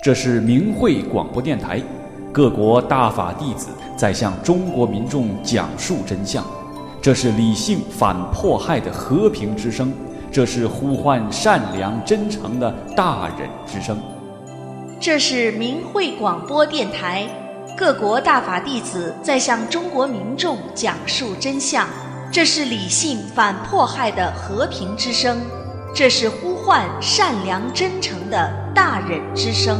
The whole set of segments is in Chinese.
这是明慧广播电台，各国大法弟子在向中国民众讲述真相。这是理性反迫害的和平之声，这是呼唤善良真诚的大忍之声。 这是明慧广播电台，各国大法弟子在向中国民众讲述真相。这是理性反迫害的和平之声，这是呼唤善良真诚的大忍之声。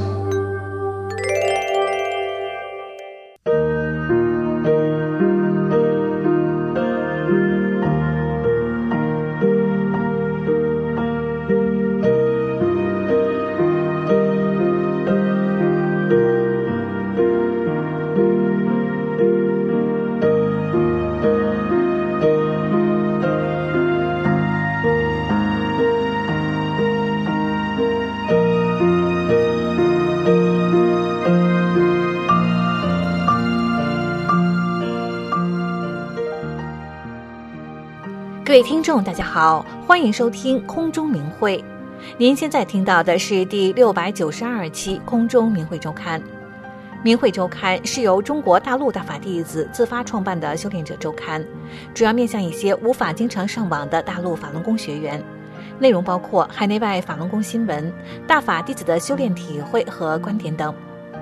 各位听众大家好，欢迎收听空中明慧。您现在听到的是第692期空中明慧周刊。明慧周刊是由中国大陆大法弟子自发创办的修炼者周刊，主要面向一些无法经常上网的大陆法轮功学员，内容包括海内外法轮功新闻、大法弟子的修炼体会和观点等。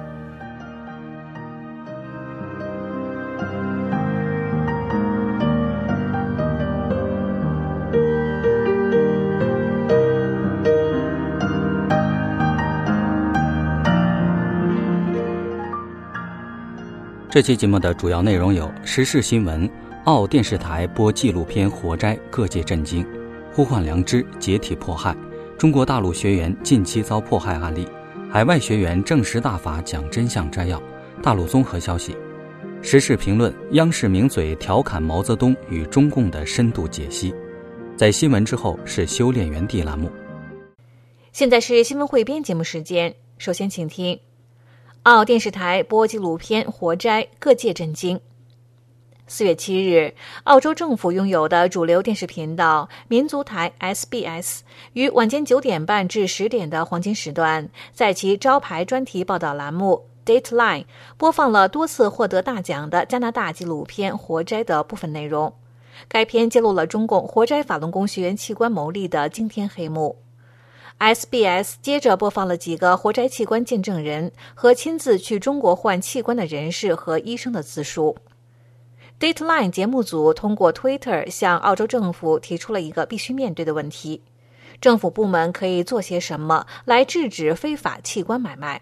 这期节目的主要内容有：时事新闻，澳电视台播纪录片活摘，各界震惊；呼唤良知，解体迫害；中国大陆学员近期遭迫害案例；海外学员证实大法讲真相摘要；大陆综合消息；时事评论，央视名嘴调侃毛泽东与中共的深度解析。在新闻之后是修炼园地栏目。 现在是新闻汇编节目时间，首先请听澳电视台播纪录片活摘，各界震惊。4月7日，澳洲政府拥有的主流电视频道民族台 SBS 于晚间9点半至10点的黄金时段，在其招牌专题报道栏目 Dateline 播放了多次获得大奖的加拿大纪录片活摘的部分内容。该片揭露了中共活摘法轮功学员器官牟利的惊天黑幕。SBS 接着播放了几个活摘器官见证人和亲自去中国换器官的人士和医生的自述。Dateline 节目组通过 Twitter 向澳洲政府提出了一个必须面对的问题：政府部门可以做些什么来制止非法器官买卖？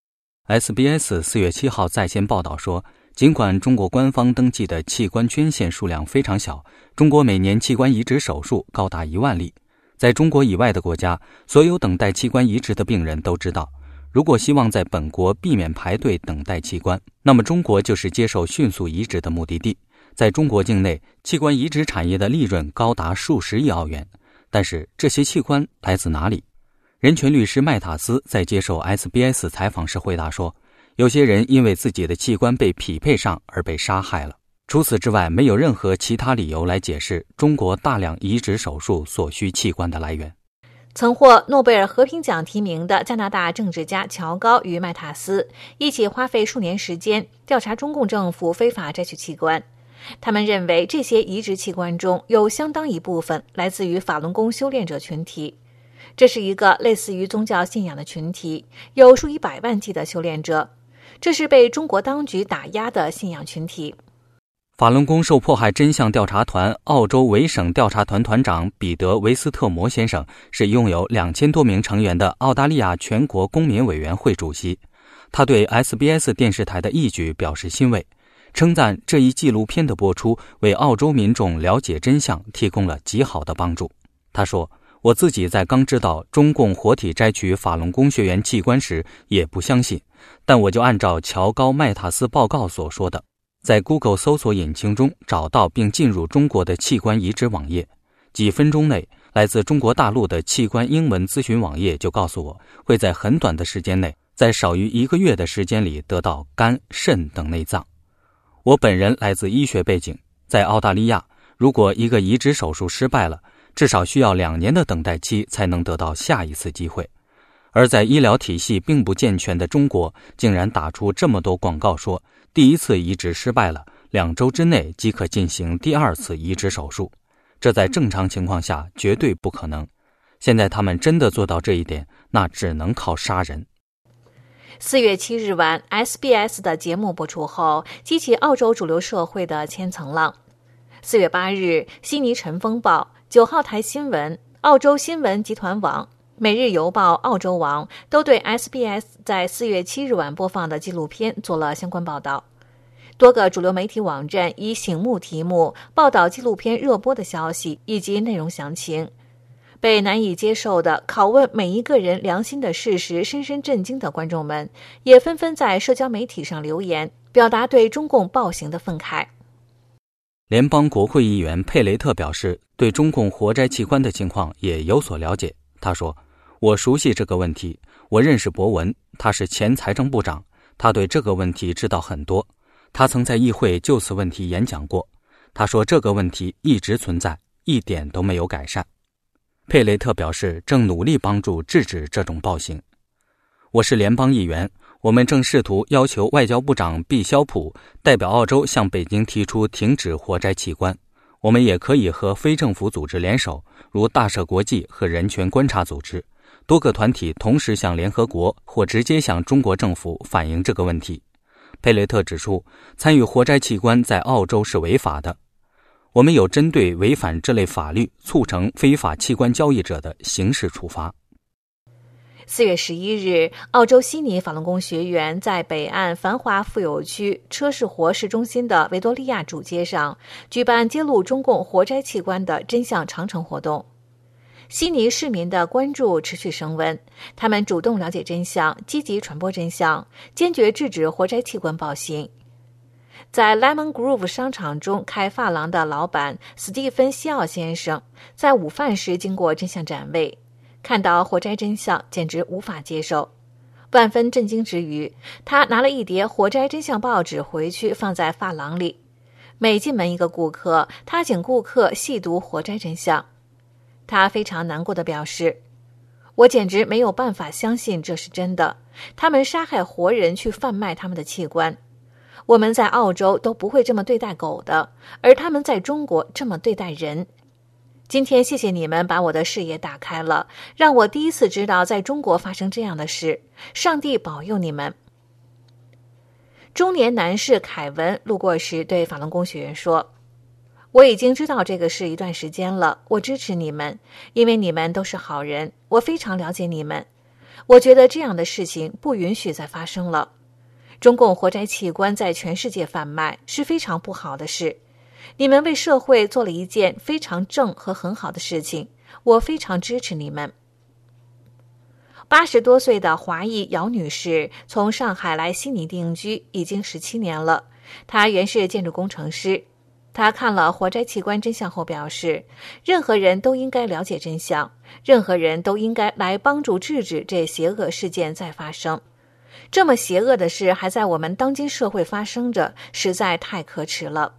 SBS 4月7号在线报道说，尽管中国官方登记的器官捐献数量非常小，中国每年器官移植手术高达1万例。在中国以外的国家，所有等待器官移植的病人都知道，如果希望在本国避免排队等待器官，那么中国就是接受迅速移植的目的地。在中国境内，器官移植产业的利润高达数十亿澳元。但是这些器官来自哪里？人权律师麦塔斯在接受 SBS 采访时回答说，有些人因为自己的器官被匹配上而被杀害了。除此之外，没有任何其他理由来解释中国大量移植手术所需器官的来源。 曾获诺贝尔和平奖提名的加拿大政治家乔高与麦塔斯一起花费数年时间调查中共政府非法摘取器官。他们认为这些移植器官中有相当一部分来自于法轮功修炼者群体。这是一个类似于宗教信仰的群体，有数以百万计的修炼者。这是被中国当局打压的信仰群体。 法轮功受迫害真相调查团澳洲维省调查团团长彼得·维斯特摩先生是拥有2000多名成员的澳大利亚全国公民委员会主席。他对 SBS 电视台的义举表示欣慰，称赞这一纪录片的播出为澳洲民众了解真相提供了极好的帮助。他说，我自己在刚知道中共活体摘取法轮功学员器官时也不相信，但我就按照乔高麦塔斯报告所说的，在 Google 搜索引擎中找到并进入中国的器官移植网页，几分钟内，来自中国大陆的器官英文咨询网页就告诉我，会在很短的时间内，在少于1个月的时间里得到肝、肾等内脏。我本人来自医学背景，在澳大利亚，如果一个移植手术失败了，至少需要2年的等待期才能得到下一次机会。 而在医疗体系并不健全的中国，竟然打出这么多广告说第一次移植失败了，2周之内即可进行第2次移植手术，这在正常情况下绝对不可能。现在他们真的做到这一点，那只能靠杀人。 4月7日晚 SBS 的节目播出后，激起澳洲主流社会的千层浪。4月8日，悉尼晨风报、9号台新闻、澳洲新闻集团网、每日邮报澳洲网都对 SBS 在4月7日晚播放的纪录片做了相关报道。多个主流媒体网站以醒目题目报道纪录片热播的消息以及内容详情。被难以接受的拷问每一个人良心的事实深深震惊的观众们，也纷纷在社交媒体上留言，表达对中共暴行的愤慨。 联邦国会议员佩雷特表示，对中共活摘器官的情况也有所了解。他说，我熟悉这个问题，我认识博文，他是前财政部长，他对这个问题知道很多，他曾在议会就此问题演讲过。他说这个问题一直存在，一点都没有改善。佩雷特表示，正努力帮助制止这种暴行。我是联邦议员，我们正试图要求外交部长毕肖普代表澳洲向北京提出停止活摘器官。我们也可以和非政府组织联手，如大赦国际和人权观察组织，多个团体同时向联合国或直接向中国政府反映这个问题。佩雷特指出，参与活摘器官在澳洲是违法的。我们有针对违反这类法律促成非法器官交易者的刑事处罚。 4月11日，澳洲悉尼法轮功学员在北岸繁华富有区车士活市中心的维多利亚主街上举办揭露中共活摘器官的真相长城活动。悉尼市民的关注持续升温，他们主动了解真相，积极传播真相，坚决制止活摘器官暴行。在 Lemon Grove 商场中开发廊的老板史蒂芬·西奥先生在午饭时经过真相展位，看到活摘真相简直无法接受，万分震惊之余，他拿了一叠活摘真相报纸回去放在发廊里。每进门一个顾客，他请顾客细读活摘真相。他非常难过地表示，我简直没有办法相信这是真的，他们杀害活人去贩卖他们的器官。我们在澳洲都不会这么对待狗的，而他们在中国这么对待人。今天谢谢你们把我的视野打开了，让我第一次知道在中国发生这样的事。上帝保佑你们。中年男士凯文路过时对法轮功学员说，我已经知道这个事一段时间了，我支持你们，因为你们都是好人，我非常了解你们。我觉得这样的事情不允许再发生了。中共活摘器官在全世界贩卖是非常不好的事，你们为社会做了一件非常正和很好的事情，我非常支持你们。80多岁的华裔姚女士从上海来悉尼定居已经17年了，她原是建筑工程师。她看了活摘器官真相后表示，任何人都应该了解真相，任何人都应该来帮助制止这邪恶事件再发生。这么邪恶的事还在我们当今社会发生着，实在太可耻了。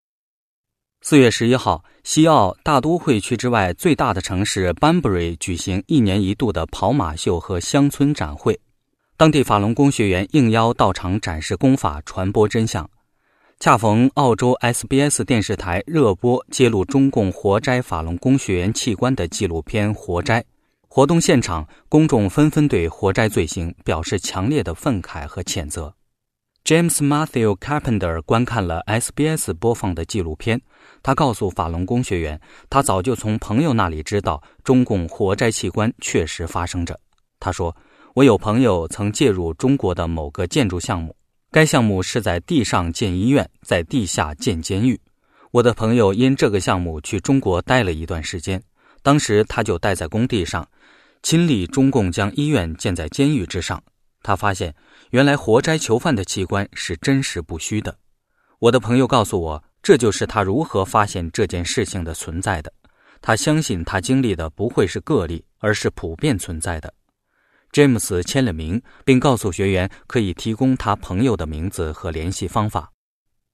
4月11号，西澳大都会区之外最大的城市班布瑞举行1年1度的跑马秀和乡村展会，当地法轮功学员应邀到场展示功法，传播真相。恰逢澳洲 SBS 电视台热播揭露中共活摘法轮功学员器官的纪录片《活摘》，活动现场，公众纷纷对活摘罪行表示强烈的愤慨和谴责。James Matthew Carpenter 观看了 SBS 播放的纪录片，他告诉法轮功学员，他早就从朋友那里知道中共活摘器官确实发生着。他说，我有朋友曾介入中国的某个建筑项目，该项目是在地上建医院，在地下建监狱。我的朋友因这个项目去中国待了一段时间，当时他就待在工地上，亲历中共将医院建在监狱之上。他发现原来活摘囚犯的器官是真实不虚的。我的朋友告诉我，这就是他如何发现这件事情的存在的。他相信他经历的不会是个例，而是普遍存在的。詹姆斯签了名，并告诉学员可以提供他朋友的名字和联系方法。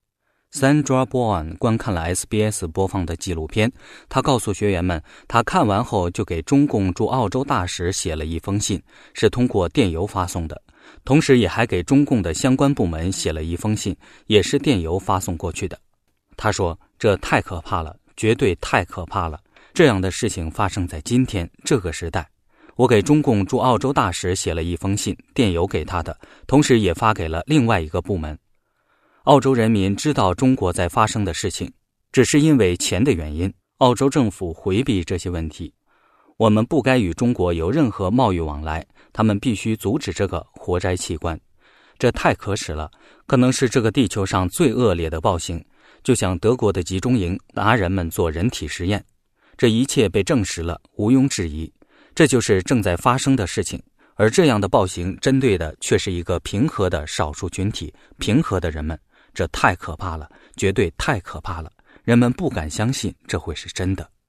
Sandra Bowen 观看了 SBS 播放的纪录片，他告诉学员们，他看完后就给中共驻澳洲大使写了一封信，是通过电邮发送的，同时也还给中共的相关部门写了一封信，也是电邮发送过去的。他说，这太可怕了，绝对太可怕了，这样的事情发生在今天这个时代。我给中共驻澳洲大使写了一封信，电邮给他的，同时也发给了另外一个部门。澳洲人民知道中国在发生的事情，只是因为钱的原因，澳洲政府回避这些问题。我们不该与中国有任何贸易往来，他们必须阻止这个活摘器官。这太可耻了，可能是这个地球上最恶劣的暴行，就像德国的集中营拿人们做人体实验。这一切被证实了，毋庸置疑，这就是正在发生的事情。而这样的暴行针对的却是一个平和的少数群体，平和的人们。这太可怕了，绝对太可怕了，人们不敢相信这会是真的。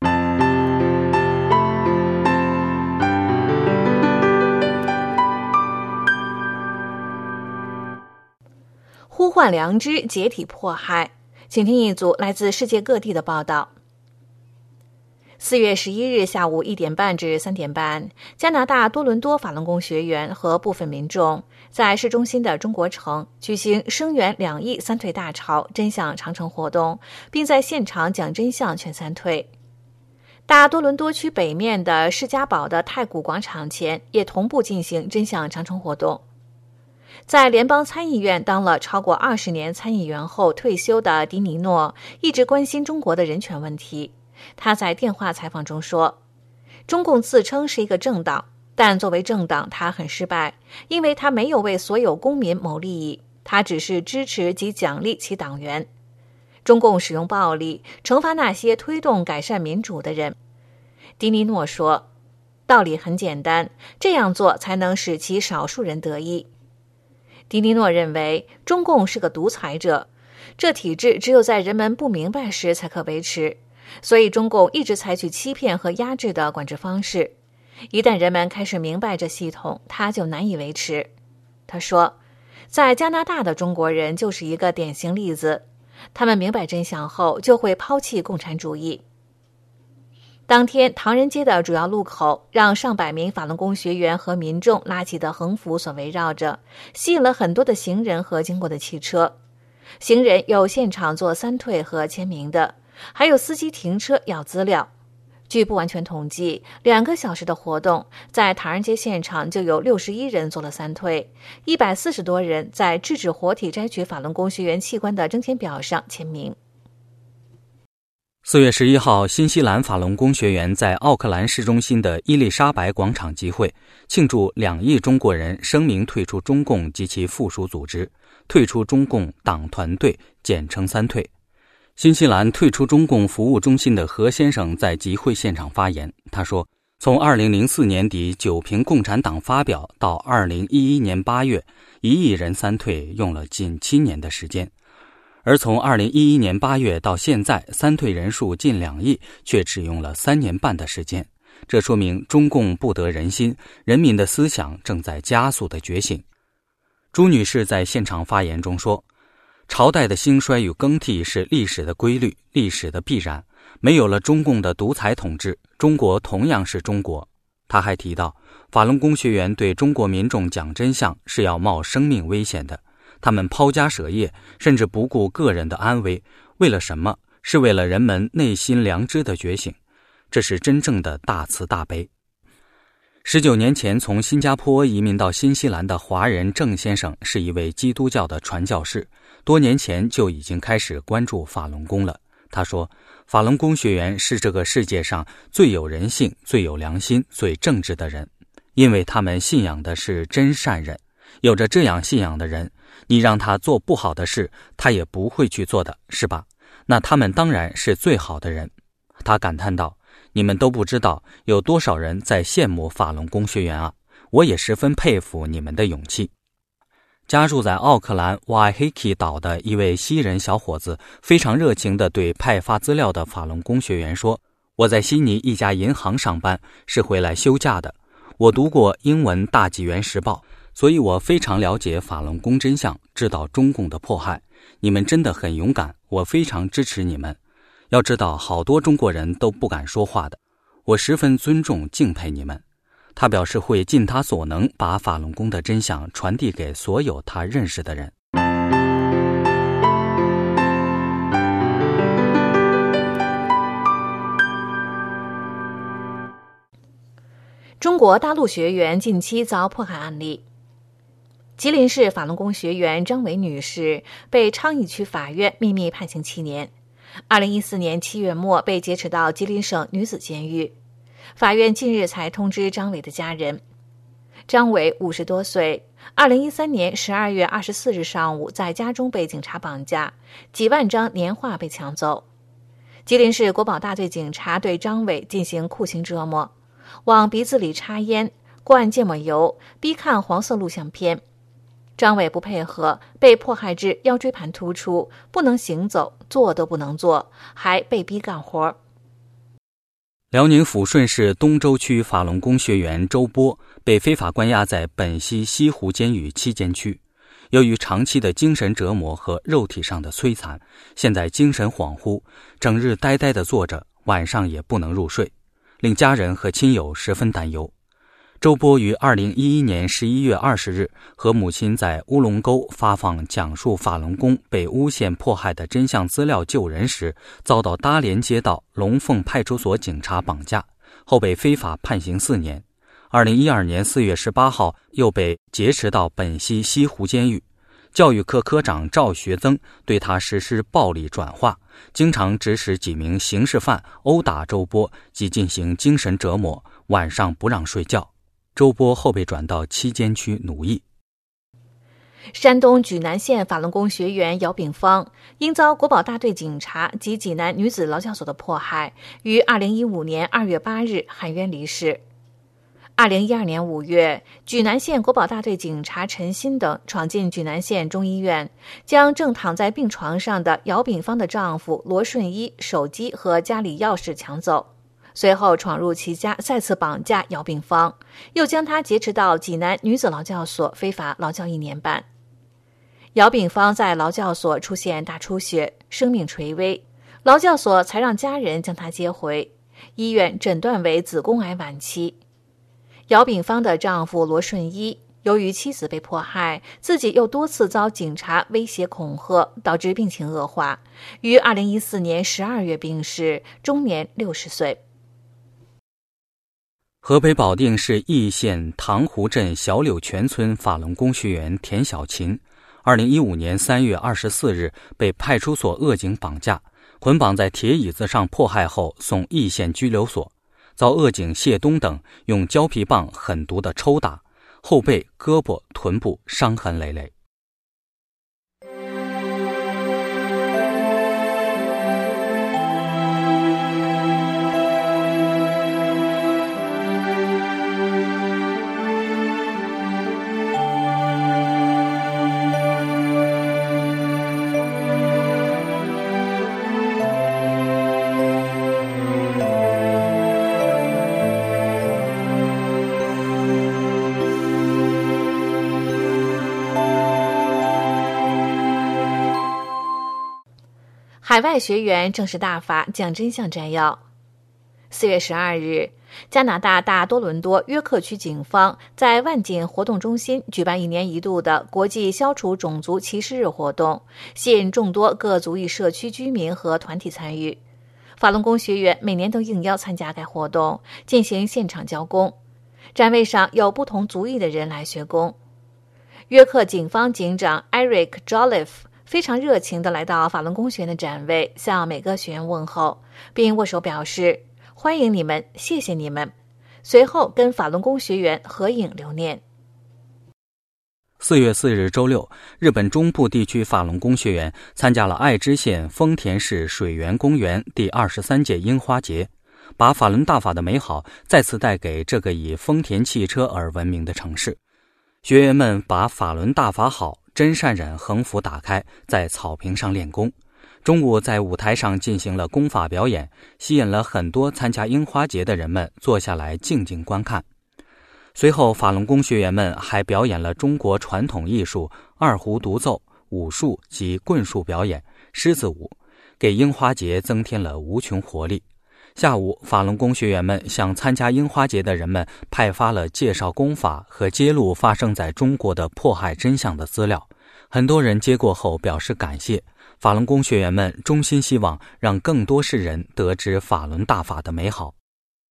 呼唤良知，解体迫害。请听一组来自世界各地的报道。4月11日下午1点半至3点半，加拿大多伦多法轮功学员和部分民众在市中心的中国城举行声援2亿三退大潮真相长城活动，并在现场讲真相劝三退。大多伦多区北面的士嘉堡的太古广场前也同步进行真相长城活动。在联邦参议院当了超过20年参议员后退休的迪尼诺一直关心中国的人权问题。他在电话采访中说，中共自称是一个政党，但作为政党他很失败，因为他没有为所有公民谋利益，他只是支持及奖励其党员。中共使用暴力惩罚那些推动改善民主的人。迪尼诺说，道理很简单，这样做才能使其少数人得益。迪尼诺认为中共是个独裁者，这体制只有在人们不明白时才可维持，所以中共一直采取欺骗和压制的管制方式，一旦人们开始明白这系统，它就难以维持。他说，在加拿大的中国人就是一个典型例子，他们明白真相后就会抛弃共产主义。当天，唐人街的主要路口让上百名法轮功学员和民众拉起的横幅所围绕着，吸引了很多的行人和经过的汽车。行人有现场做三退和签名的，还有司机停车要资料。据不完全统计，2个小时的活动，在唐人街现场就有61人做了三退，140多人在制止活体摘取法轮功学员器官的征签表上签名。 4月11号，新西兰法轮功学员在奥克兰市中心的伊丽莎白广场集会，庆祝2亿中国人声明退出中共及其附属组织，退出中共党团队，简称三退。新西兰退出中共服务中心的何先生在集会现场发言，他说，从2004年底九评共产党发表到2011年8月，1亿人三退用了近7年的时间。而从2011年8月到现在，三退人数近2亿，却只用了3年半的时间。这说明中共不得人心，人民的思想正在加速的觉醒。朱女士在现场发言中说，朝代的兴衰与更替是历史的规律，历史的必然。没有了中共的独裁统治，中国同样是中国。她还提到，法轮功学员对中国民众讲真相是要冒生命危险的。他们抛家舍业，甚至不顾个人的安危，为了什么？是为了人们内心良知的觉醒。这是真正的大慈大悲。19年前从新加坡移民到新西兰的华人郑先生是一位基督教的传教士，多年前就已经开始关注法轮功了。他说，法轮功学员是这个世界上最有人性、最有良心、最正直的人，因为他们信仰的是真善忍。有着这样信仰的人，你让他做不好的事，他也不会去做的，是吧？那他们当然是最好的人。他感叹道，你们都不知道有多少人在羡慕法轮功学员啊，我也十分佩服你们的勇气。家住在奥克兰 Waiheke 岛的一位西人小伙子非常热情地对派发资料的法轮功学员说，我在悉尼一家银行上班，是回来休假的。我读过英文大纪元时报，所以我非常了解法轮功真相，知道中共的迫害， 你们真的很勇敢，我非常支持你们。要知道，好多中国人都不敢说话的，我十分尊重敬佩你们。他表示会尽他所能把法轮功的真相传递给所有他认识的人。 中国大陆学员近期遭迫害案例。吉林市法轮功学员张伟女士被昌邑区法院秘密判刑7年，2014年7月末被劫持到吉林省女子监狱。法院近日才通知张伟的家人。张伟50多岁，2013年12月24日上午在家中被警察绑架，几万张年画被抢走。吉林市国保大队警察对张伟进行酷刑折磨，往鼻子里插烟，灌芥末油，逼看黄色录像片。张伟不配合，被迫害至腰椎盘突出，不能行走，坐都不能坐，还被逼干活。 辽宁抚顺市东周区法轮功学员周波被非法关押在本溪西湖监狱7监区，由于长期的精神折磨和肉体上的摧残，现在精神恍惚，整日呆呆地坐着，晚上也不能入睡，令家人和亲友十分担忧。周波于2011年11月20日和母亲在乌龙沟发放讲述法轮功被诬陷迫害的真相资料救人时，遭到大连街道龙凤派出所警察绑架，后被非法判刑4年。2012年4月18号又被劫持到本溪西湖监狱。教育科科长赵学增对他实施暴力转化，经常指使几名刑事犯殴打周波及进行精神折磨，晚上不让睡觉。周波后被转到7监区奴役。 山东莒南县法轮功学员姚炳芳因遭国保大队警察及济南女子劳教所的迫害，于2015年2月8日含冤离世。2012年5月，莒南县国保大队警察陈鑫等闯进莒南县中医院，将正躺在病床上的姚炳芳的丈夫罗顺一手机和家里钥匙抢走，随后闯入其家，再次绑架姚炳芳，又将她劫持到济南女子劳教所非法劳教1年半。姚炳芳在劳教所出现大出血，生命垂危，劳教所才让家人将她接回，医院诊断为子宫癌晚期。姚炳芳的丈夫罗顺一由于妻子被迫害，自己又多次遭警察威胁恐吓，导致病情恶化，于2014年12月病逝，终年60岁。 河北保定市易县塘湖镇小柳泉村法轮功学员田小琴2015年3月24日被派出所恶警绑架，捆绑在铁椅子上迫害后送易县拘留所，遭恶警谢东等用胶皮棒狠毒地抽打，后背、胳膊、臀部伤痕累累。 海外学员正式大法讲真相摘要。4月12日，加拿大大多伦多约克区警方在万锦活动中心举办1年1度的国际消除种族歧视日活动，吸引众多各族裔社区居民和团体参与。法轮功学员每年都应邀参加该活动，进行现场教功。展位上有不同族裔的人来学功。约克警方警长 Eric Jolliffe非常热情地来到法轮功学员的展位，向每个学员问候，并握手表示欢迎你们，谢谢你们。随后跟法轮功学员合影留念。 4月4日周六，日本中部地区法轮功学员参加了爱知县丰田市水源公园第23届樱花节，把法轮大法的美好再次带给这个以丰田汽车而闻名的城市。学员们把法轮大法好、真善忍横幅打开，在草坪上练功。中午在舞台上进行了功法表演，吸引了很多参加樱花节的人们坐下来静静观看。随后法轮功学员们还表演了中国传统艺术二胡独奏、 武术及棍术表演、狮子舞，给樱花节增添了无穷活力。下午，法轮功学员们向参加樱花节的人们派发了介绍功法和揭露发生在中国的迫害真相的资料。很多人接过后表示感谢。法轮功学员们衷心希望让更多世人得知法轮大法的美好。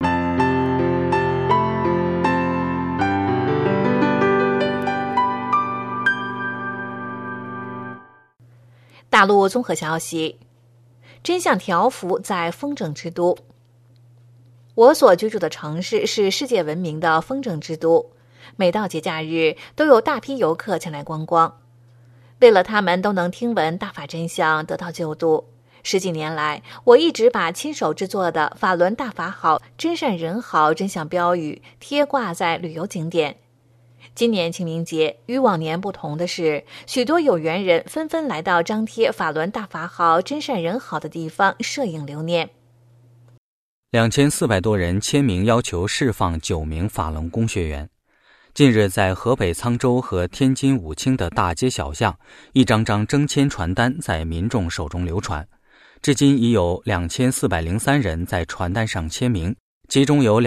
大陆综合消息：真相条幅在风筝之都。我所居住的城市是世界闻名的风筝之都，每到节假日都有大批游客前来观光。为了他们都能听闻大法真相，得到救度，10几年来，我一直把亲手制作的法轮大法好、真善人好真相标语贴挂在旅游景点。今年清明节与往年不同的是，许多有缘人纷纷来到张贴法轮大法好、真善人好的地方摄影留念。 2400多人签名要求释放9名法轮功学员。近日，在河北沧州和天津武清的大街小巷，一张张征签传单在民众手中流传。至今已有2403人在传单上签名，其中有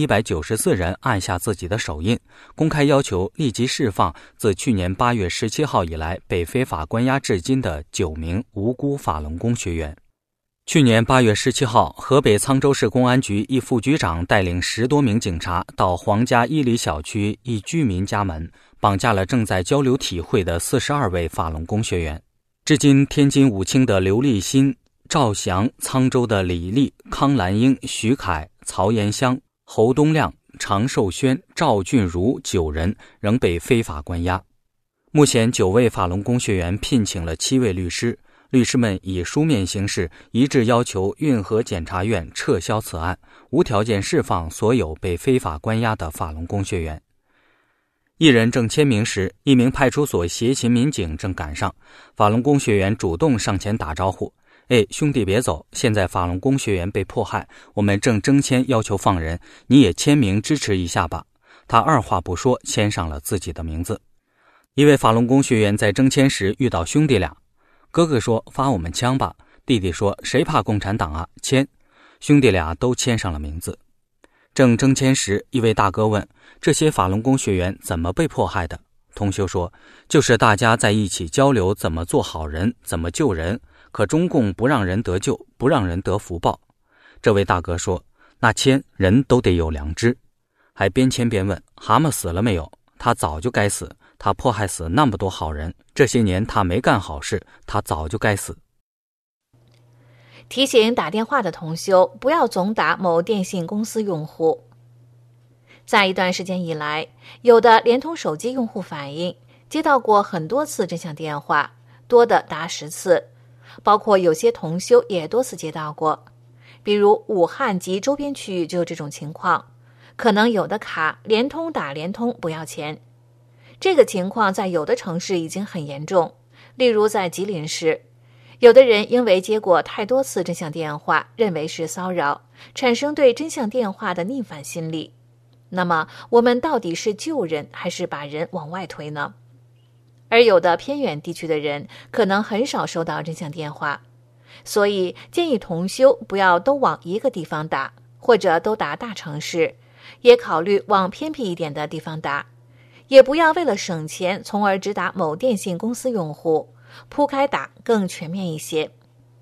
2194人按下自己的手印，公开要求立即释放自去年8月17号以来被非法关押至今的9名无辜法轮功学员。去年8月17号，河北沧州市公安局一副局长带领10多名警察到黄家一里小区一居民家门，绑架了正在交流体会的42位法轮功学员。至今，天津武清的刘立新、赵翔、沧州的李丽、康兰英、徐凯、曹延香、侯东亮、常寿轩、赵俊如9人仍被非法关押。目前9位法轮功学员聘请了7位律师，律师们以书面形式一致要求运河检察院撤销此案，无条件释放所有被非法关押的法轮功学员。一人正签名时，一名派出所协勤民警正赶上，法轮功学员主动上前打招呼：“兄弟别走，现在法轮功学员被迫害，我们正征签要求放人，你也签名支持一下吧。”他二话不说签上了自己的名字。一位法轮功学员在征签时遇到兄弟俩，哥哥说发我们枪吧，弟弟说谁怕共产党啊，签。兄弟俩都签上了名字。正征签时，一位大哥问：“这些法轮功学员怎么被迫害的？”同修说：“就是大家在一起交流怎么做好人，怎么救人，可中共不让人得救，不让人得福报。”这位大哥说：“那签人都得有良知。”还边签边问：“蛤蟆死了没有？他早就该死，他迫害死那么多好人，这些年他没干好事，他早就该死。” 提醒打电话的同修不要总打某电信公司用户。在一段时间以来，有的联通手机用户反映接到过很多次真相电话，多的达10次，包括有些同修也多次接到过。比如武汉及周边区域就有这种情况，可能有的卡联通打联通不要钱。这个情况在有的城市已经很严重，例如在吉林市，有的人因为接过太多次真相电话，认为是骚扰，产生对真相电话的逆反心理。那么我们到底是救人还是把人往外推呢？而有的偏远地区的人可能很少收到真相电话，所以建议同修不要都往一个地方打，或者都打大城市，也考虑往偏僻一点的地方打，也不要为了省钱从而只打某电信公司用户，铺开打更全面一些。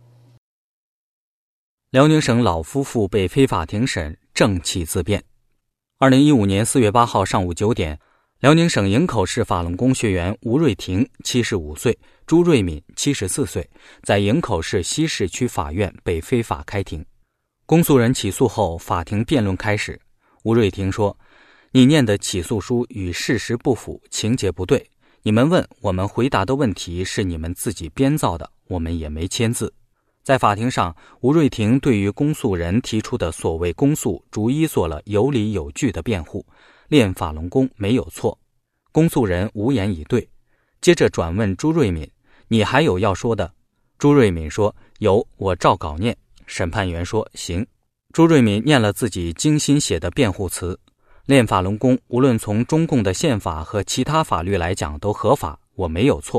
辽宁省老夫妇被非法庭审，正气自辩。2015年4月8号上午9点，辽宁省营口市法轮功学员吴瑞婷75岁，朱瑞敏74岁，在营口市西市区法院被非法开庭。公诉人起诉后，法庭辩论开始。吴瑞婷说：“你念的起诉书与事实不符，情节不对。你们问我们回答的问题是你们自己编造的，我们也没签字。”在法庭上，吴瑞婷对于公诉人提出的所谓公诉逐一做了有理有据的辩护，练法轮功没有错。公诉人无言以对，接着转问朱瑞敏：“你还有要说的？”朱瑞敏说：“有，我照稿念。”审判员说：“行。”朱瑞敏念了自己精心写的辩护词：“练法轮功无论从中共的宪法和其他法律来讲都合法，我没有错。”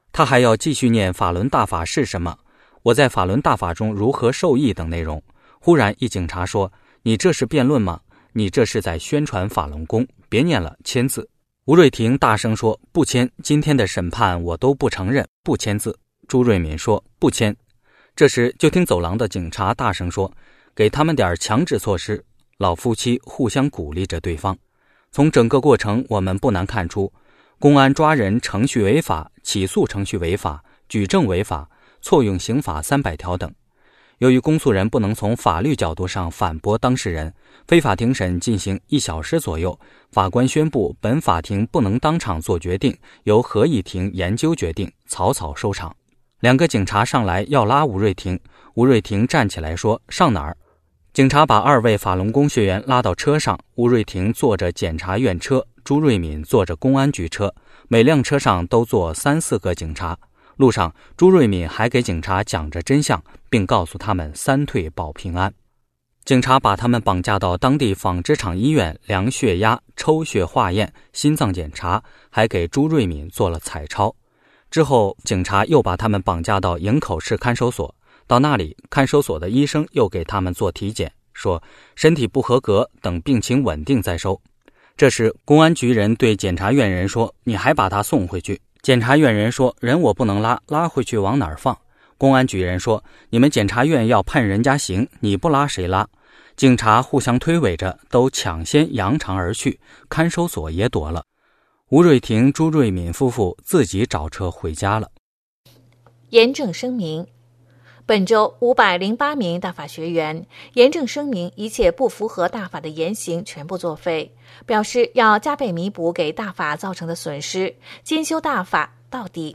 他还要继续念法轮大法是什么，我在法轮大法中如何受益等内容。忽然一警察说，你这是辩论吗？你这是在宣传法轮功，别念了，签字。吴瑞婷大声说，不签，今天的审判我都不承认，不签字。朱瑞敏说，不签。这时就听走廊的警察大声说，给他们点强制措施。老夫妻互相鼓励着对方。从整个过程我们不难看出，公安抓人程序违法，起诉程序违法，举证违法，错用刑法300条等。由于公诉人不能从法律角度上反驳当事人，非法庭审进行1小时左右，法官宣布本法庭不能当场做决定，由合议庭研究决定，草草收场。2个警察上来要拉吴瑞婷，吴瑞婷站起来说，上哪儿？警察把2位法轮功学员拉到车上，吴瑞婷坐着检察院车，朱瑞敏坐着公安局车，每辆车上都坐3、4个警察。路上，朱瑞敏还给警察讲着真相，并告诉他们3退保平安。警察把他们绑架到当地纺织厂医院量血压、抽血化验、心脏检查，还给朱瑞敏做了彩超。之后，警察又把他们绑架到营口市看守所，到那里，看守所的医生又给他们做体检，说身体不合格，等病情稳定再收。这时，公安局人对检察院人说，你还把他送回去。检察院人说，人我不能拉回去往哪儿放？公安局人说，你们检察院要判人家刑，你不拉谁拉？警察互相推诿着，都抢先扬长而去，看守所也躲了。吴瑞婷、朱瑞敏夫妇自己找车回家了。 严正声明，本周508名大法学员严正声明一切不符合大法的言行全部作废，表示要加倍弥补给大法造成的损失，坚修大法到底。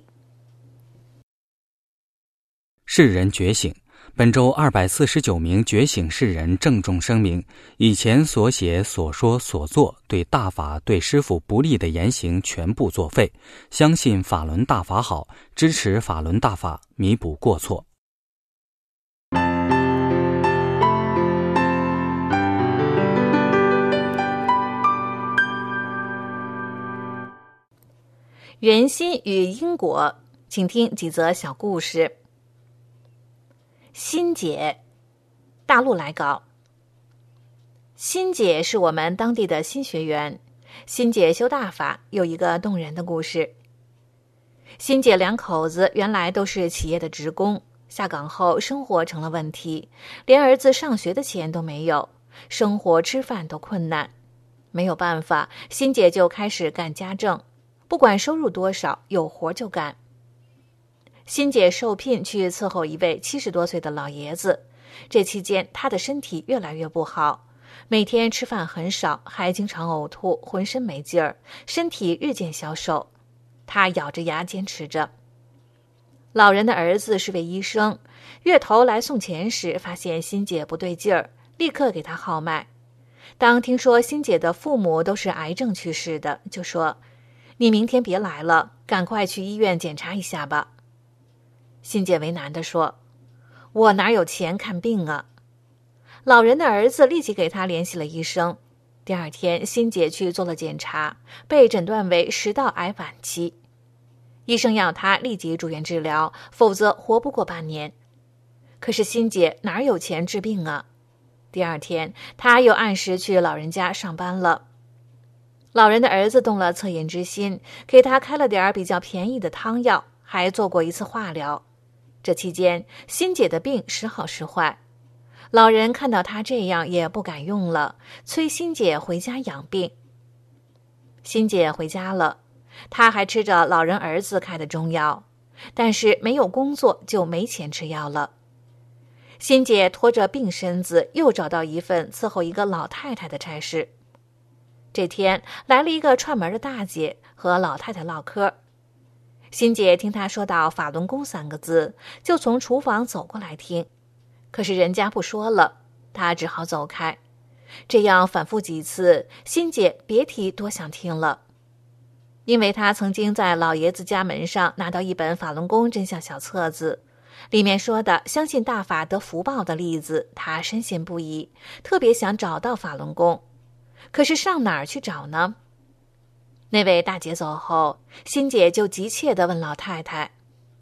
世人觉醒，本周249名觉醒世人郑重声明，以前所写所说所做对大法对师父不利的言行全部作废，相信法轮大法好，支持法轮大法，弥补过错。 人心与因果，请听几则小故事。欣姐，大陆来稿。欣姐是我们当地的新学员，欣姐修大法有一个动人的故事。欣姐2口子原来都是企业的职工，下岗后生活成了问题，连儿子上学的钱都没有，生活吃饭都困难。没有办法，欣姐就开始干家政，不管收入多少，有活就干。欣姐受聘去伺候一位70多岁的老爷子，这期间她的身体越来越不好，每天吃饭很少，还经常呕吐，浑身没劲儿，身体日渐消瘦。她咬着牙坚持着。老人的儿子是位医生，月头来送钱时发现欣姐不对劲儿，立刻给她号脉。当听说欣姐的父母都是癌症去世的，就说，你明天别来了，赶快去医院检查一下吧。欣姐为难地说，我哪有钱看病啊？老人的儿子立即给她联系了医生。第2天，欣姐去做了检查，被诊断为食道癌晚期。医生要她立即住院治疗，否则活不过半年。可是欣姐哪有钱治病啊？第2天，她又按时去老人家上班了。老人的儿子动了恻隐之心，给她开了点比较便宜的汤药，还做过1次化疗。这期间，欣姐的病时好时坏。老人看到她这样也不敢用了，催欣姐回家养病。欣姐回家了，她还吃着老人儿子开的中药，但是没有工作就没钱吃药了。欣姐拖着病身子，又找到一份伺候一个老太太的差事。这天来了一个串门的大姐，和老太太唠嗑。欣姐听她说到法轮功3个字，就从厨房走过来听。可是人家不说了，她只好走开。这样反复几次，欣姐别提多想听了。因为她曾经在老爷子家门上拿到一本法轮功真相小册子，里面说的相信大法得福报的例子，她深信不疑，特别想找到法轮功。可是上哪儿去找呢？那位大姐走后，欣姐就急切地问老太太，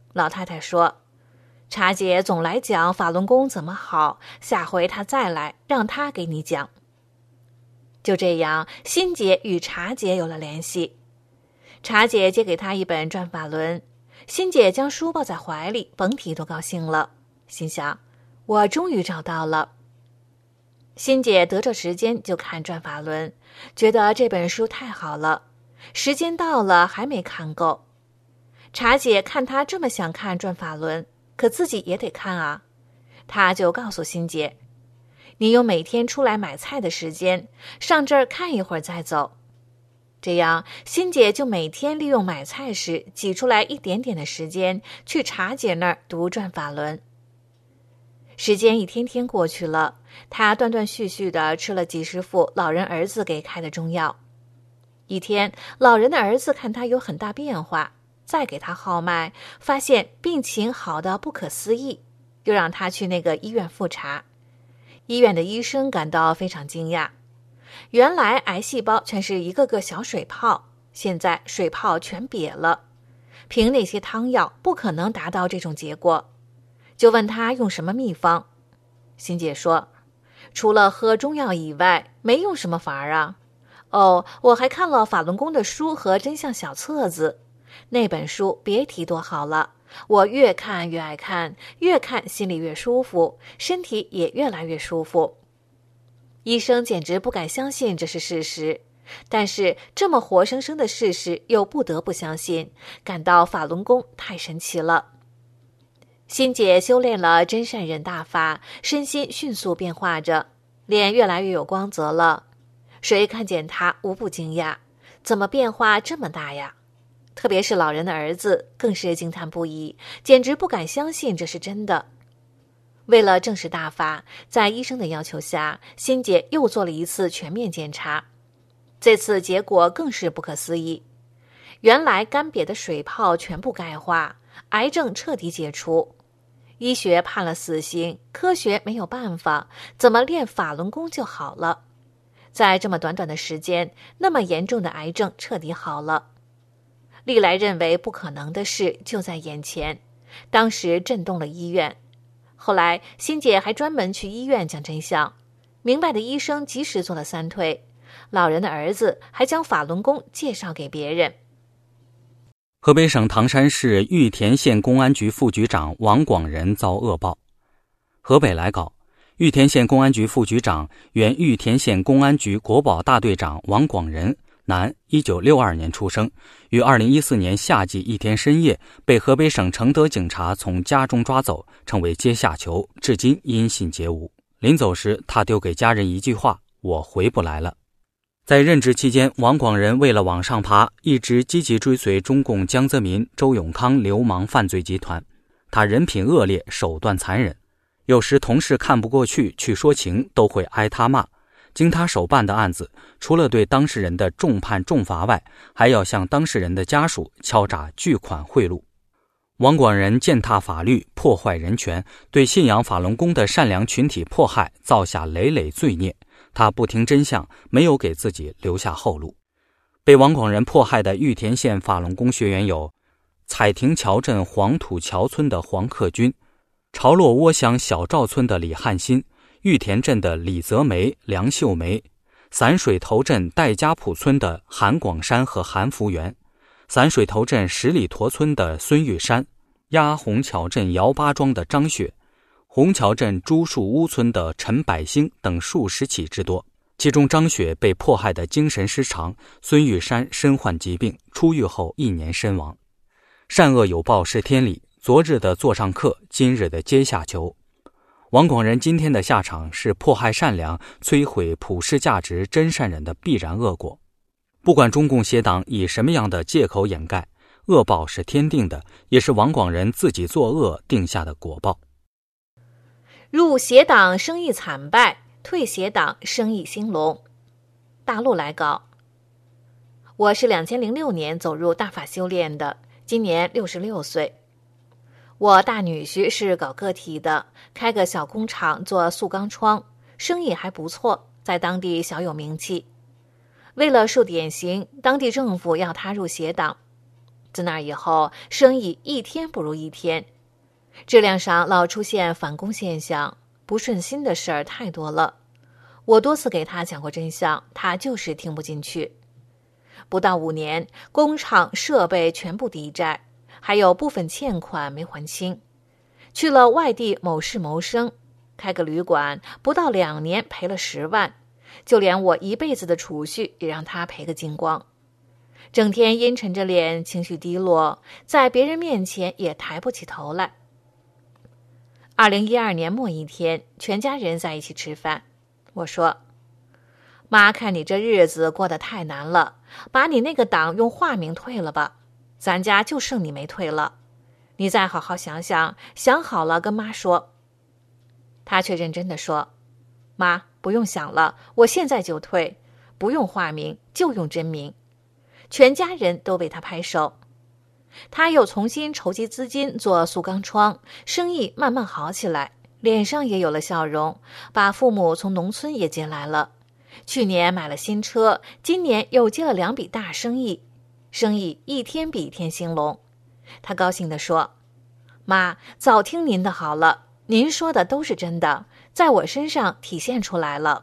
老太太说：“茶姐总来讲法轮功怎么好，下回她再来，让她给你讲。”就这样，辛姐与茶姐有了联系。茶姐借给她一本《转法轮》，辛姐将书抱在怀里，甭提多高兴了，心想：我终于找到了。辛姐得着时间就看《转法轮》，觉得这本书太好了，时间到了还没看够。茶姐看她这么想看《转法轮》，可自己也得看啊，她就告诉辛姐：“你有每天出来买菜的时间，上这儿看一会儿再走。”这样，辛姐就每天利用买菜时挤出来一点点的时间，去茶姐那儿读《转法轮》。时间一天天过去了，她断断续续地吃了几十副老人儿子给开的中药。一天，老人的儿子看她有很大变化，再给她号脉，发现病情好得不可思议，又让她去那个医院复查。医院的医生感到非常惊讶，原来癌细胞全是一个个小水泡，现在水泡全瘪了，凭那些汤药不可能达到这种结果。就问他用什么秘方，辛姐说：“除了喝中药以外，没用什么法儿啊。哦，我还看了法轮功的书和真相小册子，那本书别提多好了，我越看越爱看，越看心里越舒服，身体也越来越舒服。”医生简直不敢相信这是事实，但是这么活生生的事实又不得不相信，感到法轮功太神奇了。辛姐修炼了真善忍大法，身心迅速变化着，脸越来越有光泽了。谁看见她无不惊讶，怎么变化这么大呀？特别是老人的儿子更是惊叹不已，简直不敢相信这是真的。为了证实大法，在医生的要求下，辛姐又做了一次全面检查。这次结果更是不可思议，原来干瘪的水泡全部钙化，癌症彻底解除。医学判了死刑，科学没有办法，怎么练法轮功就好了？在这么短短的时间，那么严重的癌症彻底好了。历来认为不可能的事就在眼前，当时震动了医院。后来辛姐还专门去医院讲真相，明白的医生及时做了3推，老人的儿子还将法轮功介绍给别人。 河北省唐山市玉田县公安局副局长王广仁遭恶报。河北来稿，玉田县公安局副局长原玉田县公安局国保大队长王广仁，男，1962年出生，于2014年夏季一天深夜被河北省承德警察从家中抓走，成为阶下囚，至今音信皆无。临走时，他丢给家人一句话：“我回不来了。”在任职期间，王广仁为了往上爬，一直积极追随中共江泽民、周永康流氓犯罪集团。他人品恶劣，手段残忍，有时同事看不过去去说情，都会挨他骂。经他手办的案子，除了对当事人的重判重罚外，还要向当事人的家属敲诈巨款贿赂。王广仁践踏法律，破坏人权，对信仰法轮功的善良群体迫害，造下累累罪孽。他不听真相，没有给自己留下后路。被王广仁迫害的玉田县法轮功学员有彩亭桥镇黄土桥村的黄克军，潮洛窝乡小赵村的李汉新，玉田镇的李泽梅、梁秀梅，散水头镇戴家堡村的韩广山和韩福元，散水头镇十里坨村的孙玉山，鸭红桥镇姚八庄的张雪，红桥镇朱树屋村的陈百兴等数十起之多。其中张雪被迫害的精神失常，孙玉山身患疾病，出狱后1年身亡。善恶有报是天理，昨日的座上客，今日的阶下囚。王广仁今天的下场是迫害善良、摧毁普世价值真善忍的必然恶果。不管中共邪党以什么样的借口掩盖，恶报是天定的，也是王广仁自己作恶定下的果报。 入邪党生意惨败，退邪党生意兴隆。大陆来稿，我是2006年走入大法修炼的，今年66岁。我大女婿是搞个体的，开个小工厂做塑钢窗，生意还不错，在当地小有名气。为了树典型，当地政府要他入邪党。 自那以后，生意一天不如一天，质量上老出现返工现象，不顺心的事儿太多了。我多次给他讲过真相，他就是听不进去。不到5年，工厂设备全部抵债，还有部分欠款没还清。去了外地某市谋生，开个旅馆，不到2年赔了10万，就连我一辈子的储蓄也让他赔个精光。整天阴沉着脸，情绪低落，在别人面前也抬不起头来。2012年末一天，全家人在一起吃饭，我说：妈看你这日子过得太难了，把你那个党用化名退了吧，咱家就剩你没退了，你再好好想想，想好了跟妈说。他却认真地说：妈，不用想了，我现在就退，不用化名，就用真名。全家人都为他拍手。他又重新筹集资金做塑钢窗，生意慢慢好起来，脸上也有了笑容，把父母从农村也接来了。去年买了新车，今年又接了2笔大生意，生意一天比一天兴隆。他高兴地说：妈，早听您的好了，您说的都是真的，在我身上体现出来了。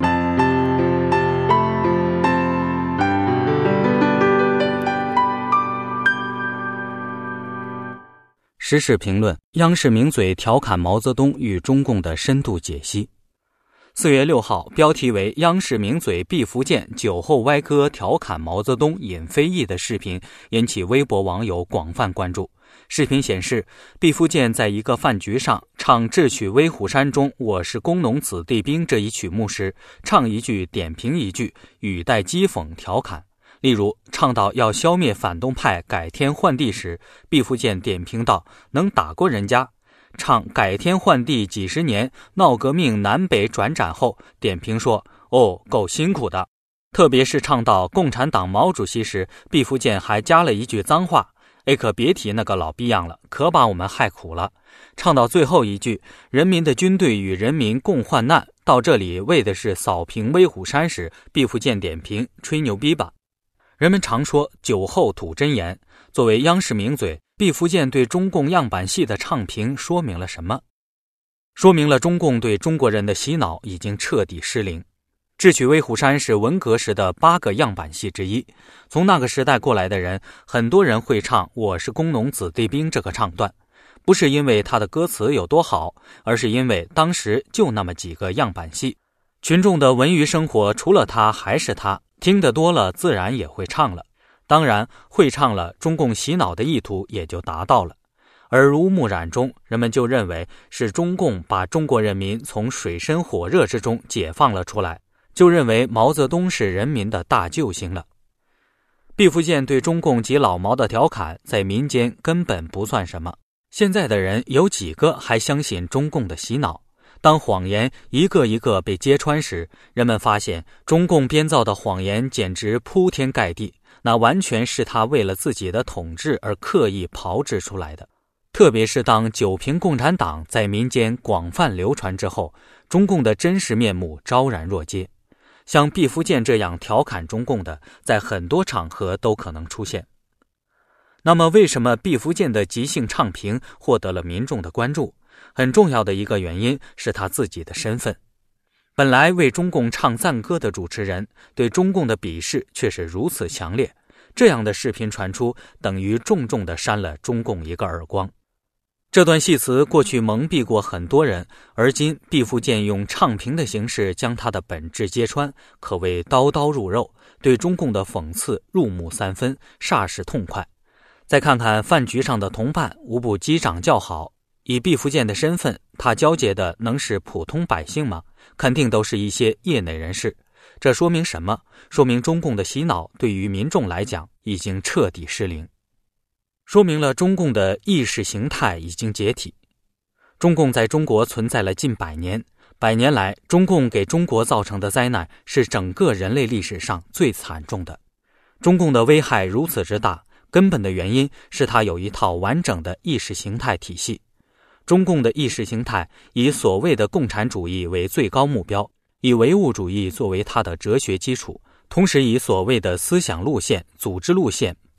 时事评论：央视名嘴调侃毛泽东与中共的深度解析。4月6号，标题为央视名嘴毕福剑酒后歪歌调侃毛泽东引非议的视频引起微博网友广泛关注。视频显示，毕福剑在一个饭局上唱智取威虎山中我是工农子弟兵这一曲目时，唱一句点评一句，语带讥讽调侃。例如唱到要消灭反动派改天换地时，毕福剑点评道能打过人家。唱改天换地几十年闹革命南北转辗后，点评说哦，够辛苦的。特别是唱到共产党毛主席时，毕福剑还加了一句脏话，可别提那个老逼样了，可把我们害苦了。唱到最后一句人民的军队与人民共患难，到这里为的是扫平威虎山时，毕福剑点评吹牛逼吧。人们常说酒后吐真言，作为央视名嘴，毕福剑对中共样板戏的唱评说明了什么？说明了中共对中国人的洗脑已经彻底失灵。智取威虎山是文革时的8个样板戏之一，从那个时代过来的人，很多人会唱我是工农子弟兵这个唱段，不是因为他的歌词有多好，而是因为当时就那么几个样板戏，群众的文娱生活除了他还是他，听得多了自然也会唱了。当然会唱了，中共洗脑的意图也就达到了。耳濡目染中，人们就认为是中共把中国人民从水深火热之中解放了出来，就认为毛泽东是人民的大救星了。毕福剑对中共及老毛的调侃在民间根本不算什么，现在的人有几个还相信中共的洗脑？当谎言一个一个被揭穿时，人们发现中共编造的谎言简直铺天盖地，那完全是他为了自己的统治而刻意炮制出来的。特别是当九评共产党在民间广泛流传之后，中共的真实面目昭然若揭。像毕福剑这样调侃中共的，在很多场合都可能出现。那么为什么毕福剑的即兴唱评获得了民众的关注？很重要的一个原因是他自己的身份。本来为中共唱赞歌的主持人，对中共的鄙视却是如此强烈，这样的视频传出，等于重重地扇了中共一个耳光。这段戏词过去蒙蔽过很多人，而今毕福剑用唱评的形式将它的本质揭穿，可谓刀刀入肉，对中共的讽刺入木三分，煞是痛快。再看看饭局上的同伴，无不击掌叫好。以毕福剑的身份，他交接的能是普通百姓吗？肯定都是一些业内人士。这说明什么？说明中共的洗脑对于民众来讲已经彻底失灵，说明了中共的意识形态已经解体。中共在中国存在了近100年，100年来，中共给中国造成的灾难是整个人类历史上最惨重的。中共的危害如此之大，根本的原因是它有一套完整的意识形态体系。中共的意识形态以所谓的共产主义为最高目标，以唯物主义作为它的哲学基础，同时以所谓的思想路线、组织路线、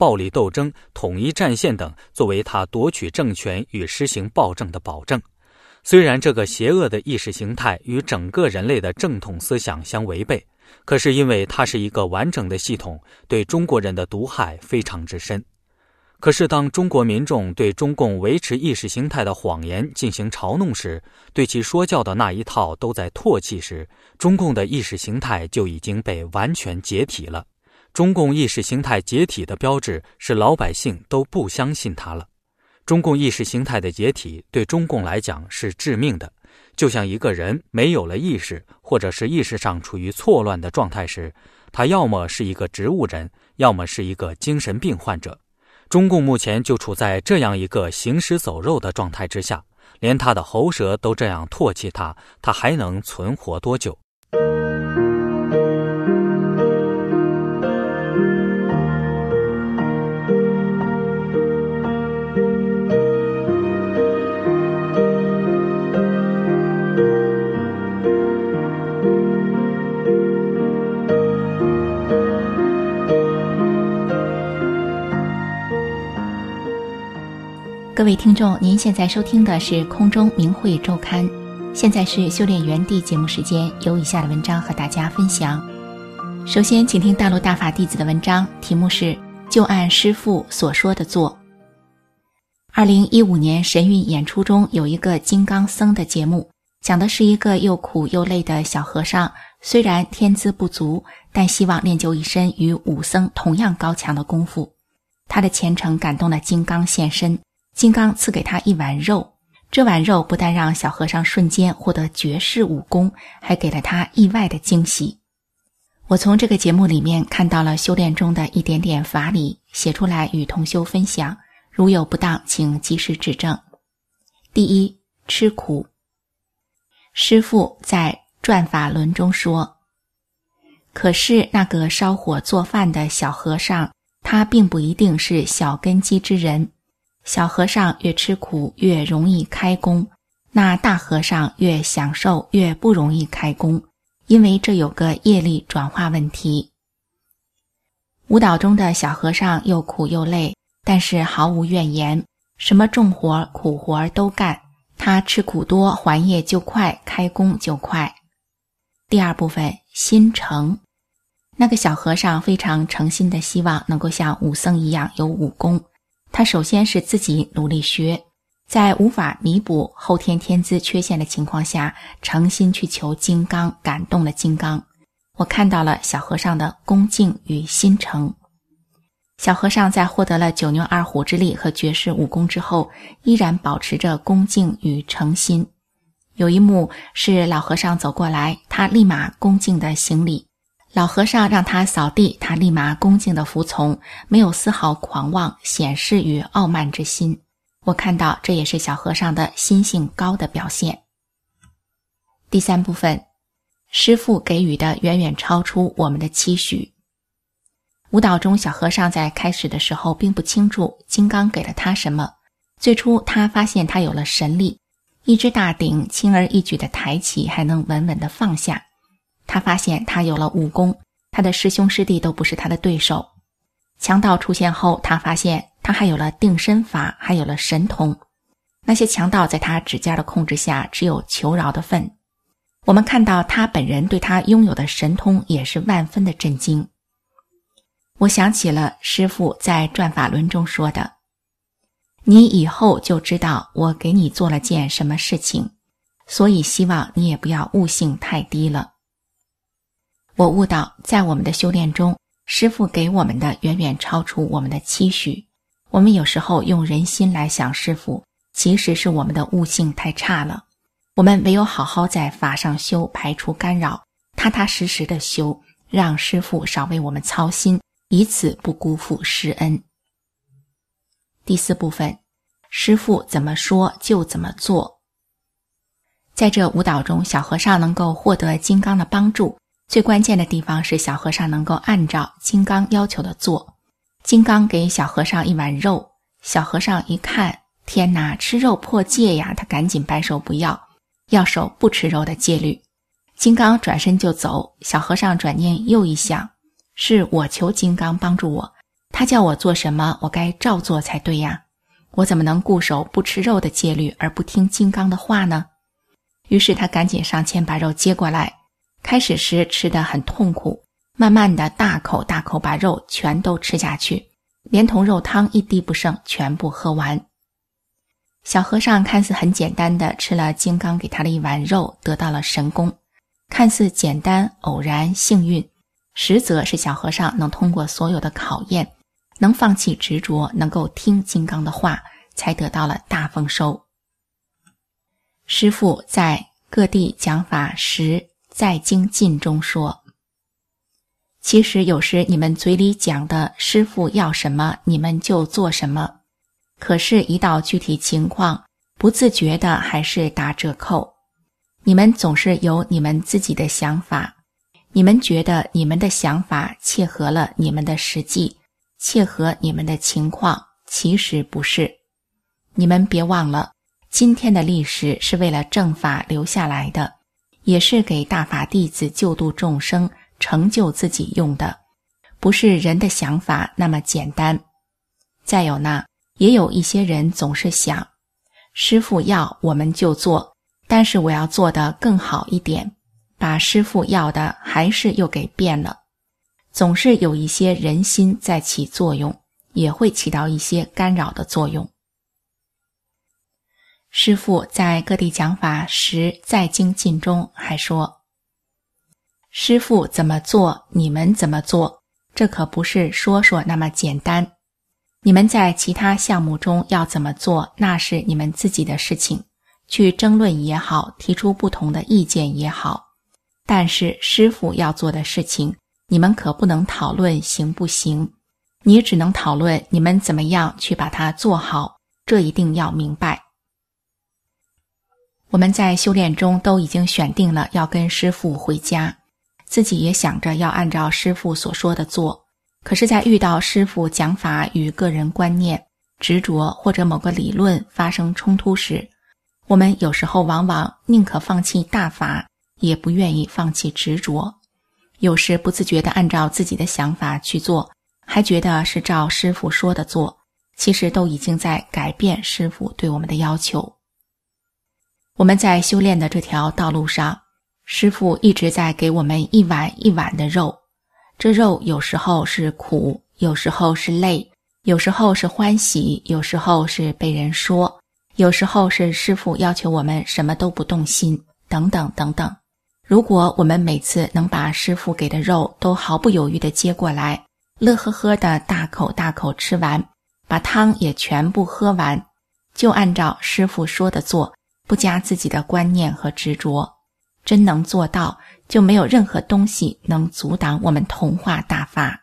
暴力斗争、统一战线等作为他夺取政权与施行暴政的保证。虽然这个邪恶的意识形态与整个人类的正统思想相违背，可是因为它是一个完整的系统，对中国人的毒害非常之深。可是当中国民众对中共维持意识形态的谎言进行嘲弄时，对其说教的那一套都在唾弃时，中共的意识形态就已经被完全解体了。中共意识形态解体的标志是老百姓都不相信它了。中共意识形态的解体对中共来讲是致命的，就像一个人没有了意识，或者是意识上处于错乱的状态时，他要么是一个植物人，要么是一个精神病患者。中共目前就处在这样一个行尸走肉的状态之下，连他的喉舌都这样唾弃他，他还能存活多久？ 各位听众，您现在收听的是空中明慧周刊，现在是修炼园地节目时间，有以下的文章和大家分享。首先请听大陆大法弟子的文章，题目是就按师父所说的做。2015年神韵演出中有一个金刚僧的节目，讲的是一个又苦又累的小和尚，虽然天资不足，但希望练就一身与武僧同样高强的功夫。他的虔诚感动了金刚现身，金刚赐给他一碗肉，这碗肉不但让小和尚瞬间获得绝世武功，还给了他意外的惊喜。我从这个节目里面看到了修炼中的一点点法理，写出来与同修分享，如有不当请及时指正。第一，吃苦。师父在转法轮中说，可是那个烧火做饭的小和尚，他并不一定是小根基之人。小和尚越吃苦越容易开工，那大和尚越享受越不容易开工，因为这有个业力转化问题。舞蹈中的小和尚又苦又累，但是毫无怨言，什么重活苦活都干，他吃苦多，还业就快，开工就快。第二部分，心诚。那个小和尚非常诚心的希望能够像武僧一样有武功，他首先是自己努力学，在无法弥补后天天资缺陷的情况下，诚心去求金刚，感动了金刚。我看到了小和尚的恭敬与心诚。小和尚在获得了九牛二虎之力和绝世武功之后，依然保持着恭敬与诚心。有一幕是老和尚走过来，他立马恭敬地行礼，老和尚让他扫地，他立马恭敬地服从，没有丝毫狂妄、显示与傲慢之心。我看到这也是小和尚的心性高的表现。第三部分，师父给予的远远超出我们的期许。舞蹈中小和尚在开始的时候并不清楚金刚给了他什么，最初他发现他有了神力，一只大鼎轻而易举地抬起，还能稳稳地放下。他发现他有了武功，他的师兄师弟都不是他的对手。强盗出现后，他发现他还有了定身法，还有了神通。那些强盗在他指尖的控制下，只有求饶的份。我们看到他本人对他拥有的神通也是万分的震惊。我想起了师父在转法轮中说的，你以后就知道我给你做了件什么事情，所以希望你也不要悟性太低了。我悟到在我们的修炼中，师父给我们的远远超出我们的期许。我们有时候用人心来想师父，其实是我们的悟性太差了。我们唯有好好在法上修，排除干扰，踏踏实实的修，让师父少为我们操心，以此不辜负师恩。第四部分，师父怎么说就怎么做。在这舞蹈中，小和尚能够获得金刚的帮助，最关键的地方是小和尚能够按照金刚要求的做。金刚给小和尚一碗肉，小和尚一看，天哪，吃肉破戒呀，他赶紧摆手不要，要守不吃肉的戒律。金刚转身就走，小和尚转念又一想，是我求金刚帮助我， 他叫我做什么，我该照做才对呀。我怎么能固守不吃肉的戒律而不听金刚的话呢？于是他赶紧上前把肉接过来，开始时吃得很痛苦，慢慢的大口大口把肉全都吃下去，连同肉汤一滴不剩，全部喝完。小和尚看似很简单的吃了金刚给他的一碗肉，得到了神功，看似简单、偶然、幸运，实则是小和尚能通过所有的考验，能放弃执着，能够听金刚的话，才得到了大丰收。师父在各地讲法时在精进中说，其实有时你们嘴里讲的师父要什么你们就做什么，可是一到具体情况，不自觉的还是打折扣。你们总是有你们自己的想法，你们觉得你们的想法切合了你们的实际，切合你们的情况，其实不是。你们别忘了，今天的历史是为了正法留下来的，也是给大法弟子救度众生、成就自己用的，不是人的想法那么简单。再有呢，也有一些人总是想，师父要我们就做，但是我要做得更好一点，把师父要的还是又给变了。总是有一些人心在起作用，也会起到一些干扰的作用。师父在各地讲法时在精进中还说，师父怎么做你们怎么做，这可不是说说那么简单。你们在其他项目中要怎么做，那是你们自己的事情，去争论也好，提出不同的意见也好，但是师父要做的事情，你们可不能讨论行不行，你只能讨论你们怎么样去把它做好，这一定要明白。我们在修炼中都已经选定了要跟师父回家，自己也想着要按照师父所说的做，可是在遇到师父讲法与个人观念、执着或者某个理论发生冲突时，我们有时候往往宁可放弃大法，也不愿意放弃执着。有时不自觉地按照自己的想法去做，还觉得是照师父说的做，其实都已经在改变师父对我们的要求。我们在修炼的这条道路上，师父一直在给我们一碗一碗的肉，这肉有时候是苦，有时候是累，有时候是欢喜，有时候是被人说，有时候是师父要求我们什么都不动心，等等等等。如果我们每次能把师父给的肉都毫不犹豫地接过来，乐呵呵地大口大口吃完，把汤也全部喝完，就按照师父说的做，不加自己的观念和执着，真能做到，就没有任何东西能阻挡我们同化大法。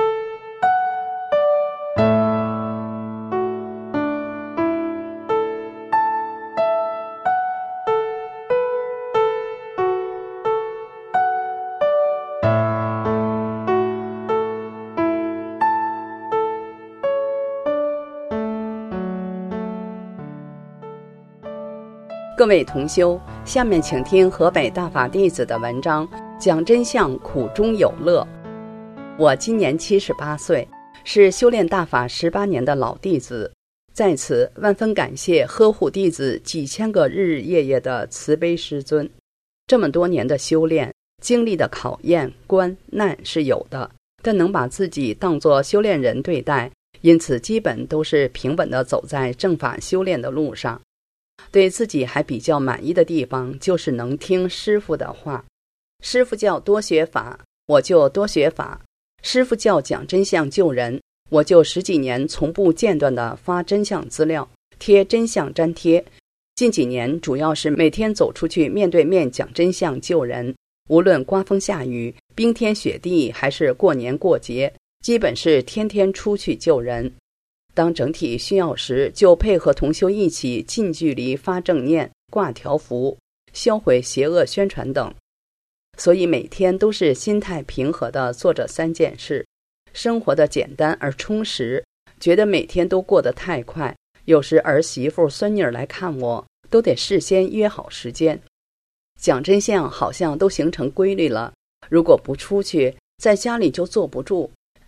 各位同修，下面请听河北大法弟子的文章，讲真相，苦中有乐。我今年78岁，是修炼大法18年的老弟子，在此万分感谢呵护弟子几千个日日夜夜的慈悲师尊。这么多年的修炼，经历的考验、关难是有的，但能把自己当作修炼人对待，因此基本都是平稳地走在正法修炼的路上。对自己还比较满意的地方，就是能听师父的话。师父叫多学法，我就多学法；师父叫讲真相救人，我就10几年从不间断地发真相资料，贴真相粘贴。近几年主要是每天走出去面对面讲真相救人，无论刮风下雨、冰天雪地还是过年过节，基本是天天出去救人。当整体需要时，就配合同修一起近距离发正念、挂条幅、销毁邪恶宣传等。所以每天都是心态平和地做着3件事，生活的简单而充实，觉得每天都过得太快。有时儿媳妇、孙女来看我，都得事先约好时间。讲真相好像都形成规律了，如果不出去，在家里就坐不住。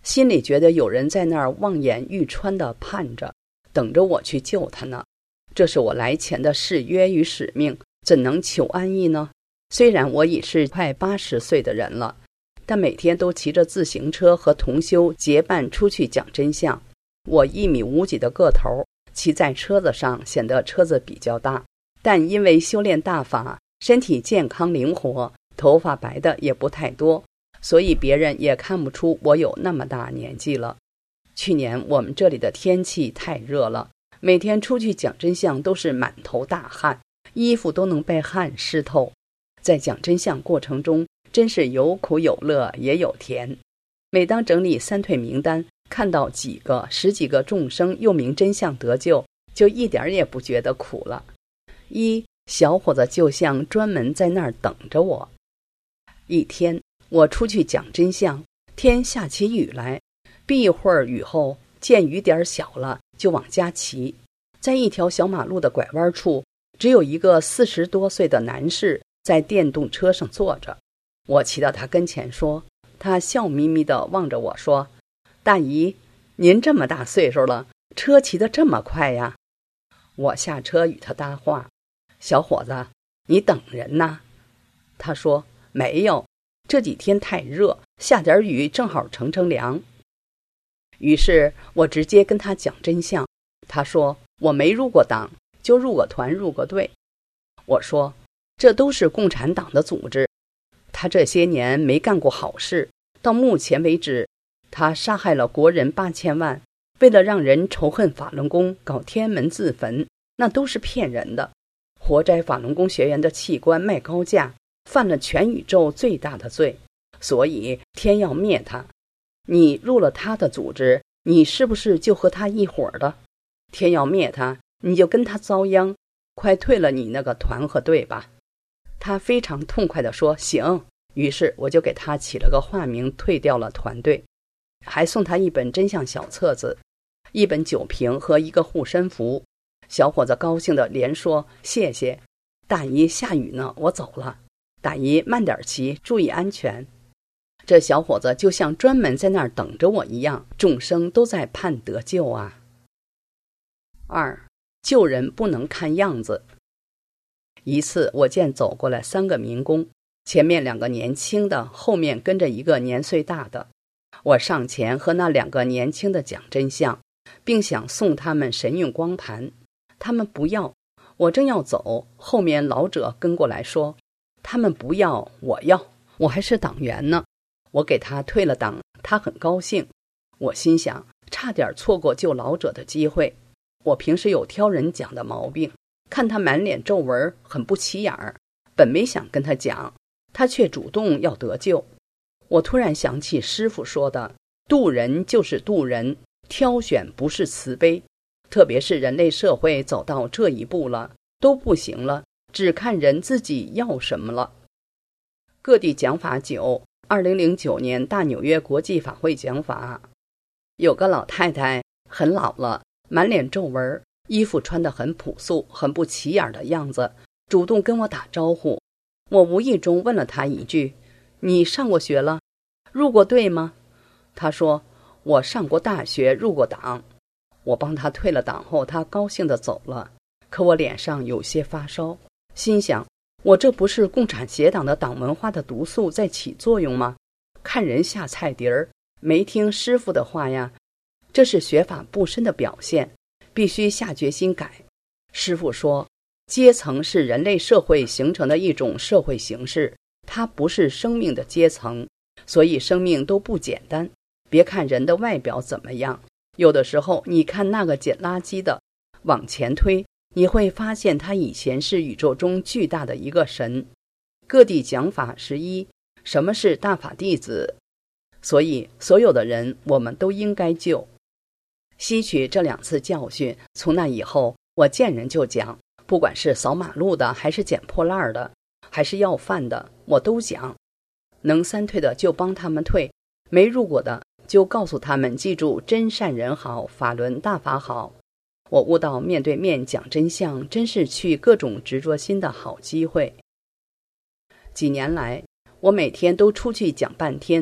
心里觉得有人在那儿望眼欲穿地盼着，等着我去救他呢。这是我来前的誓约与使命，怎能求安逸呢？虽然我已是快80岁的人了，但每天都骑着自行车和同修结伴出去讲真相。我1米5几的个头，骑在车子上显得车子比较大，但因为修炼大法，身体健康灵活，头发白的也不太多，所以别人也看不出我有那么大年纪了。去年我们这里的天气太热了，每天出去讲真相都是满头大汗，衣服都能被汗湿透。在讲真相过程中，真是有苦有乐也有甜。每当整理三退名单，看到10几个众生又名真相得救，就一点也不觉得苦了。小伙子就像专门在那儿等着我。一天我出去讲真相，天下起雨来，避一会儿雨后，见雨点小了，就往家骑。在一条小马路的拐弯处，只有一个40多岁的男士在电动车上坐着。我骑到他跟前说，他笑眯眯地望着我说，大姨，您这么大岁数了，车骑得这么快呀？我下车与他搭话，小伙子，你等人呢？他说，没有，这几天太热，下点雨正好乘凉。于是我直接跟他讲真相。他说，我没入过党，就入过团入过队。我说，这都是共产党的组织，他这些年没干过好事，到目前为止，他杀害了国人8000万，为了让人仇恨法轮功，搞天安门自焚，那都是骗人的。活摘法轮功学员的器官卖高价，犯了全宇宙最大的罪，所以天要灭他。你入了他的组织，你是不是就和他一伙的？天要灭他，你就跟他遭殃，快退了你那个团和队吧。他非常痛快地说，行。于是我就给他起了个化名，退掉了团队，还送他一本真相小册子，一本酒瓶和一个护身符。小伙子高兴地连说，谢谢大姨，下雨呢，我走了。大姨慢点骑，注意安全。这小伙子就像专门在那儿等着我一样，众生都在盼得救啊。2. 救人不能看样子。一次我见走过来3个民工，前面2个年轻的，后面跟着一个年岁大的。我上前和那2个年轻的讲真相，并想送他们神韵光盘，他们不要。我正要走，后面老者跟过来说，他们不要，我要，我还是党员呢。我给他退了党，他很高兴。我心想，差点错过救老者的机会。我平时有挑人讲的毛病，看他满脸皱纹，很不起眼儿，本没想跟他讲，他却主动要得救。我突然想起师父说的，渡人就是渡人，挑选不是慈悲。特别是人类社会走到这一步了，都不行了，只看人自己要什么了。各地讲法9 2009年大纽约国际法会讲法，有个老太太很老了，满脸皱纹，衣服穿得很朴素，很不起眼的样子，主动跟我打招呼。我无意中问了她一句，你上过学了？入过队吗？她说，我上过大学，入过党。我帮她退了党后，她高兴地走了，可我脸上有些发烧，心想，我这不是共产邪党的党文化的毒素在起作用吗？看人下菜碟儿，没听师父的话呀，这是学法不深的表现，必须下决心改。师父说，阶层是人类社会形成的一种社会形式，它不是生命的阶层，所以生命都不简单。别看人的外表怎么样，有的时候你看那个捡垃圾的，往前推，你会发现他以前是宇宙中巨大的一个神。各地讲法11，什么是大法弟子？所以所有的人我们都应该救。吸取这2次教训，从那以后我见人就讲，不管是扫马路的，还是捡破烂的，还是要饭的，我都讲。能3退的就帮他们退，没入过的就告诉他们记住真善人好，法轮大法好。我悟到面对面讲真相，真是去各种执着心的好机会。几年来，我每天都出去讲半天，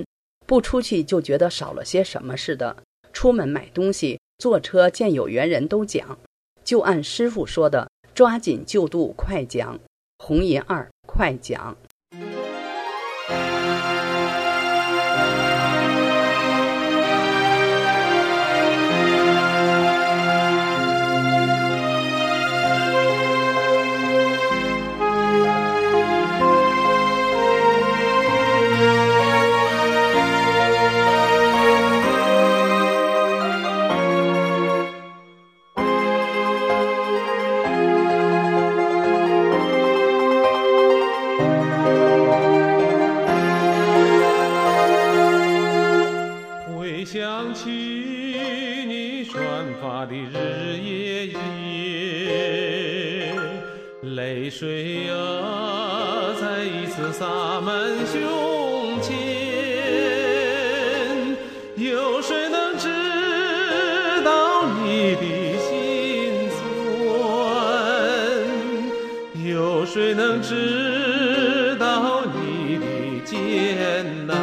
不出去就觉得少了些什么似的。出门买东西，坐车见有缘人都讲，就按师傅说的，抓紧就度，快讲。红银2，快讲。 想起你传发的日夜夜，泪水啊再一次洒满胸前，有谁能知道你的心酸？有谁能知道你的艰难？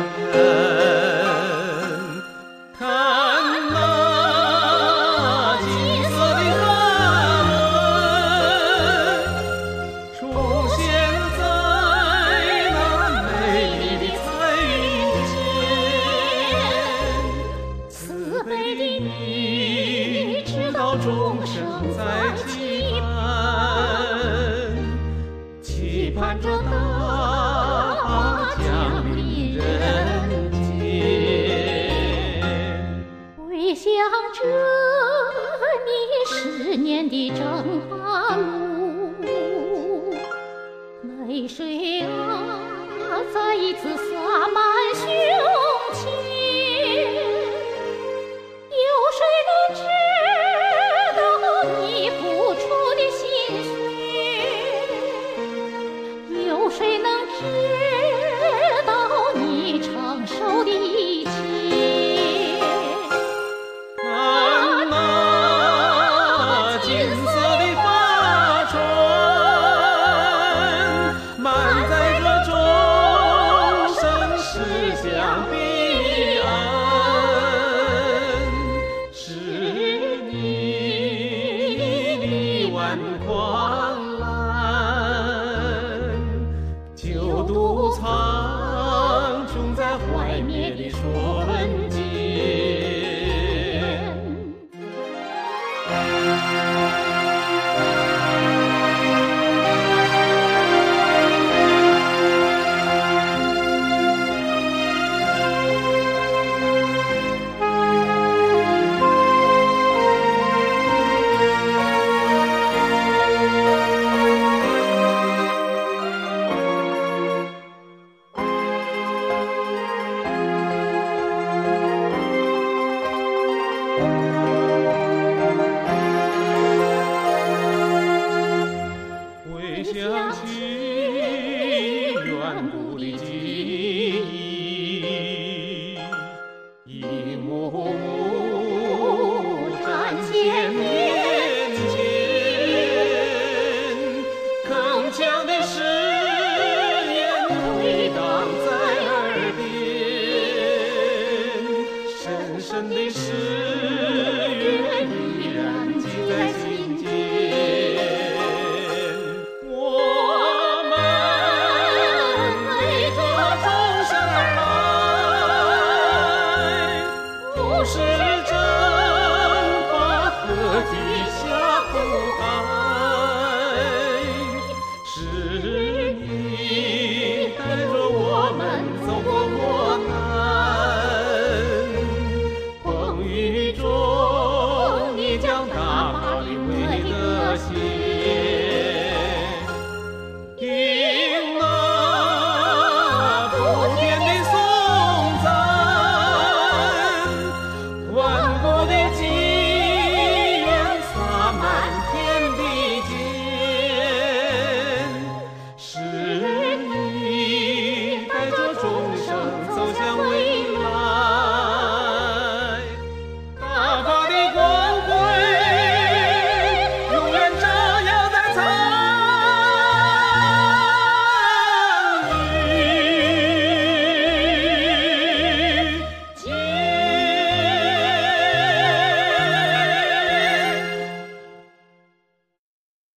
的正花路，泪水啊再一次洒满胸